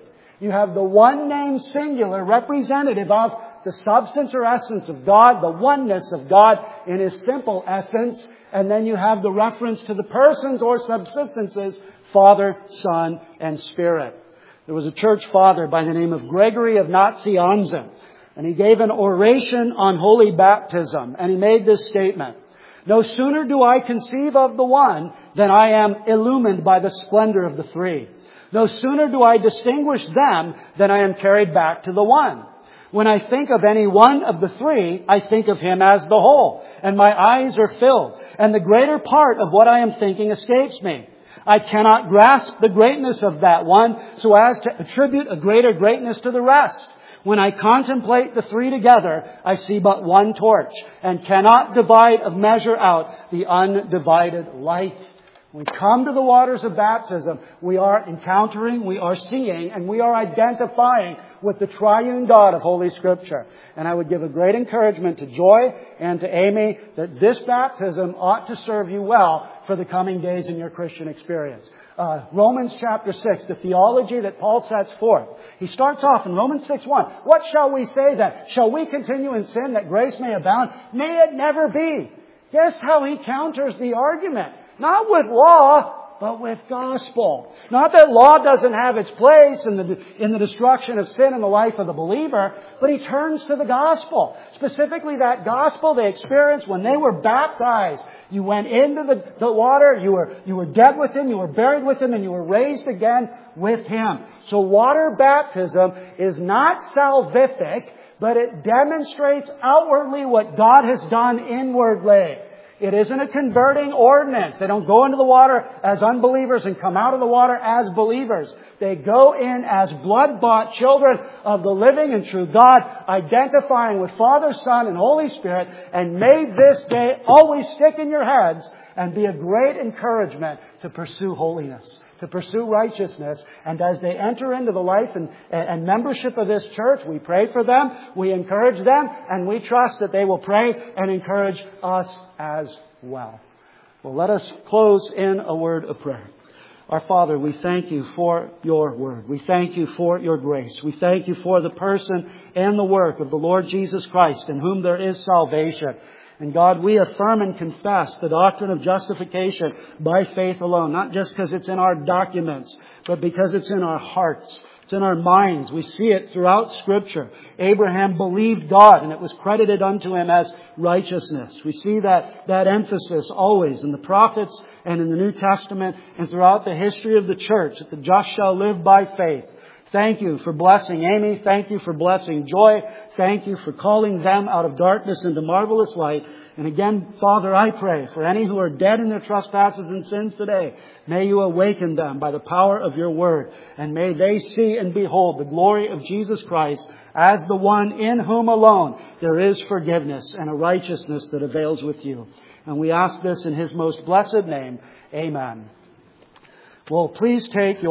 You have the one name singular representative of the substance or essence of God, the oneness of God in His simple essence. And then you have the reference to the persons or subsistences, Father, Son, and Spirit. There was a church father by the name of Gregory of Nazianzen, and he gave an oration on holy baptism, and he made this statement: "No sooner do I conceive of the one than I am illumined by the splendor of the three. No sooner do I distinguish them than I am carried back to the one. When I think of any one of the three, I think of Him as the whole, and my eyes are filled, and the greater part of what I am thinking escapes me. I cannot grasp the greatness of that one so as to attribute a greater greatness to the rest. When I contemplate the three together, I see but one torch, and cannot divide or measure out the undivided light." When we come to the waters of baptism, we are encountering, we are seeing, and we are identifying with the triune God of Holy Scripture. And I would give a great encouragement to Joy and to Amy that this baptism ought to serve you well for the coming days in your Christian experience. Romans chapter 6, the theology that Paul sets forth. He starts off in Romans 6:1. "What shall we say then? Shall we continue in sin that grace may abound? May it never be." Guess how he counters the argument? Not with law, but with gospel. Not that law doesn't have its place in the destruction of sin in the life of the believer, but he turns to the gospel. Specifically that gospel they experienced when they were baptized. You went into the water, you were dead with Him, you were buried with Him, and you were raised again with Him. So water baptism is not salvific, but it demonstrates outwardly what God has done inwardly. It isn't a converting ordinance. They don't go into the water as unbelievers and come out of the water as believers. They go in as blood-bought children of the living and true God, identifying with Father, Son, and Holy Spirit. And may this day always stick in your heads and be a great encouragement to pursue holiness, to pursue righteousness. And as they enter into the life and membership of this church, we pray for them, we encourage them, and we trust that they will pray and encourage us as well. Well, let us close in a word of prayer. Our Father, we thank You for Your word. We thank You for Your grace. We thank You for the person and the work of the Lord Jesus Christ, in whom there is salvation. And God, we affirm and confess the doctrine of justification by faith alone, not just because it's in our documents, but because it's in our hearts. It's in our minds. We see it throughout Scripture. Abraham believed God, and it was credited unto him as righteousness. We see that emphasis always in the prophets and in the New Testament and throughout the history of the church, that the just shall live by faith. Thank You for blessing Amy. Thank You for blessing Joy. Thank You for calling them out of darkness into marvelous light. And again, Father, I pray for any who are dead in their trespasses and sins today, may You awaken them by the power of Your word. And may they see and behold the glory of Jesus Christ as the one in whom alone there is forgiveness and a righteousness that avails with You. And we ask this in His most blessed name. Amen. Well, please take your